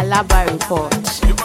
Alaba Report.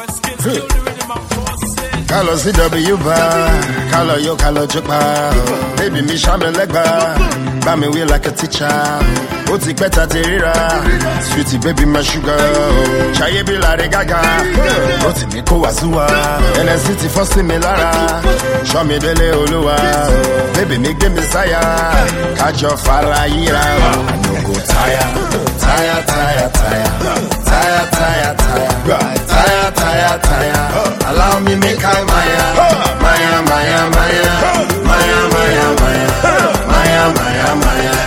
Kalo CW bar, kalo yo, kalo jokba. Baby me shame legba, ba me way like a teacher. Oti better terira, sweetie baby my sugar. Chaye be la gaga, oti me ko wazua. NSCT for similara, show me dele oluwa. Baby me give me saya, catch your fire ira. I no go tire, tire, tire, tire, tire, tire, tire, tire, tire, tire. Allow me make I Maya, Maya, Maya, Maya, Maya, Maya, Maya, Maya, Maya, Maya.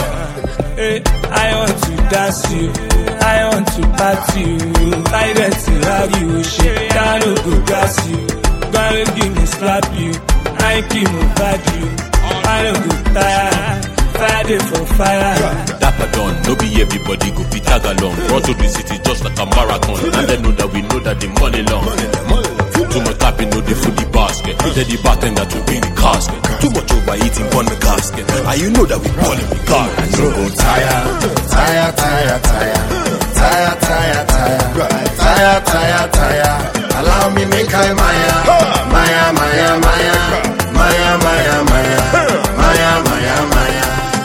Hey, I want to dance you, I want to party you. I want to have you, shake down, go gas you. Gonna give me slap you, I keep over you. I don't go tired. Friday for fire. Dapper done, no be everybody go be tag along. Run to the city just like a marathon. And they know that we know that the money long. Too much tapping, no the fully basket. Then the bartender to bring the casket. Too much overeating on the casket. And you know that we ball in the car. So go tire, tire, tire, tire, tire, tire, tire, tire, tire, tire. Allow me make I Maya, Maya, Maya, Maya, Maya, Maya, Maya, Maya, Maya, Maya.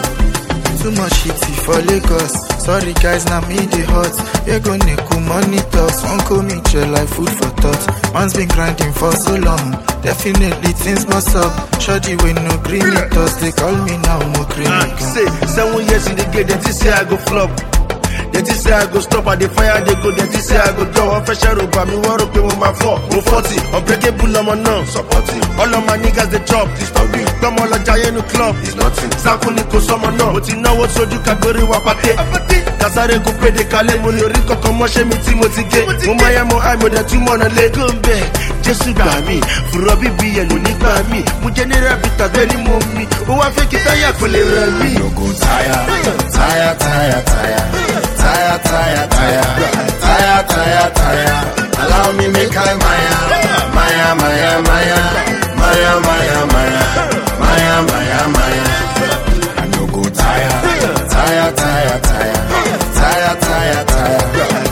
Too much shitty for Lagos. Sorry guys, now me the hot. You gonna cool money talks. Won't call me chill like food for thought. Man's been grinding for so long. Definitely things must up. Shorty with no green toss. They call me now more creamy. Say 7 years in the game, they just say I go flop. They just say I go stop at the fire, they go, they just say I go down. I'm fresh out of me, want to pay with my 440. Unbreakable, I'm on now, supporting. All of my niggas, they chop, this not me. Come on, like giant no club, it's nothing. Sakuni ko someone now, but you know what, so you can go to Wapate. Kasare go pay the Kale, money, Rico, come on, she me, Timothy Gay. Mumaya, mo, I'm with the 2 months, and let go back. Just to buy me, for Robbie B, and only by me. Mujanera, bita, very mommy. Oh, I fake it, I for me. No go tire, tire, tire, tire. Tire, tire, tire, tire, tire, tire. Allow me make I Maya, Maya, Maya, Maya, Maya, Maya, Maya, Maya, Maya, Maya. I no go tire, tire, tire, tire, tire, tire, tire.